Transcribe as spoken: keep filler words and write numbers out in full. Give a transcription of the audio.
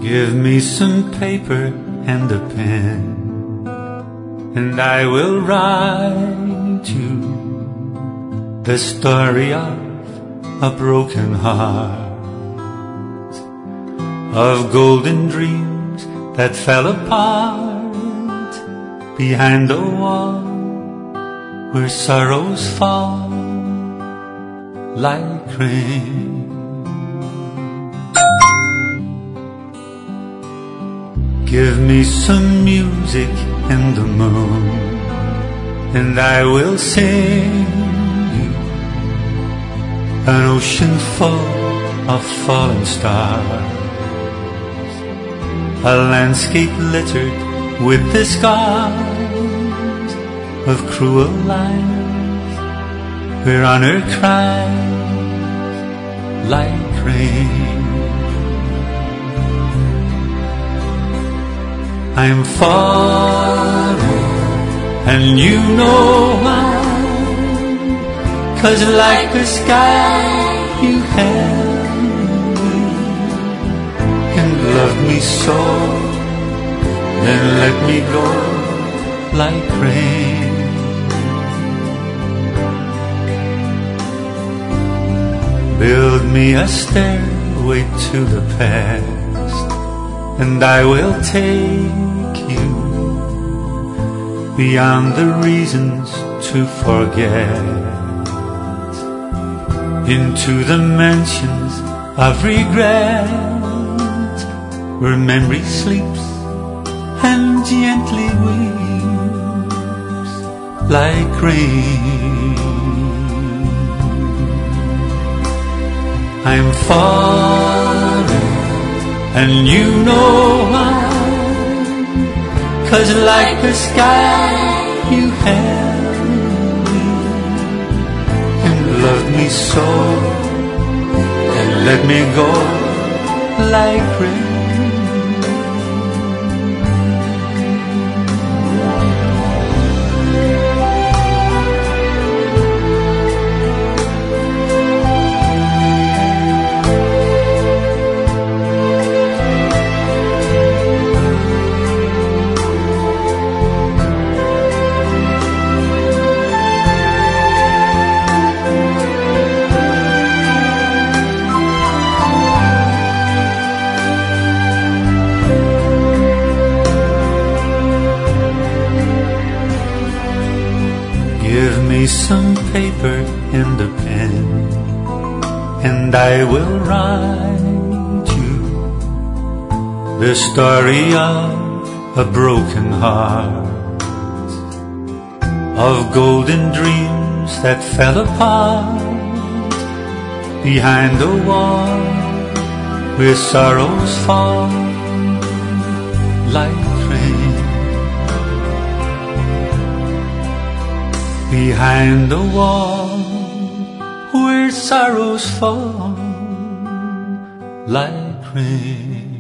Give me some paper and a pen, and I will write you the story of a broken heart, of golden dreams that fell apart behind a wall where sorrows fall like rain. Give me some music and the moon, and I will sing you an ocean full of fallen stars, a landscape littered with the scars of cruel life, where honor cries like rain. I'm falling, and you know why, 'cause like the sky you held me and loved me so, then let me go like rain. Build me a stairway to the past, and I will take you beyond the reasons to forget, into the mansions of regret, where memory sleeps and gently weeps like rain. I'm falling, and you know why, 'cause like the sky you held me and loved me so, and let me go like rain. Give me some paper and a pen, and I will write you the story of a broken heart, of golden dreams that fell apart behind a wall where sorrows fall like rain. Behind the wall where sorrows fall like rain.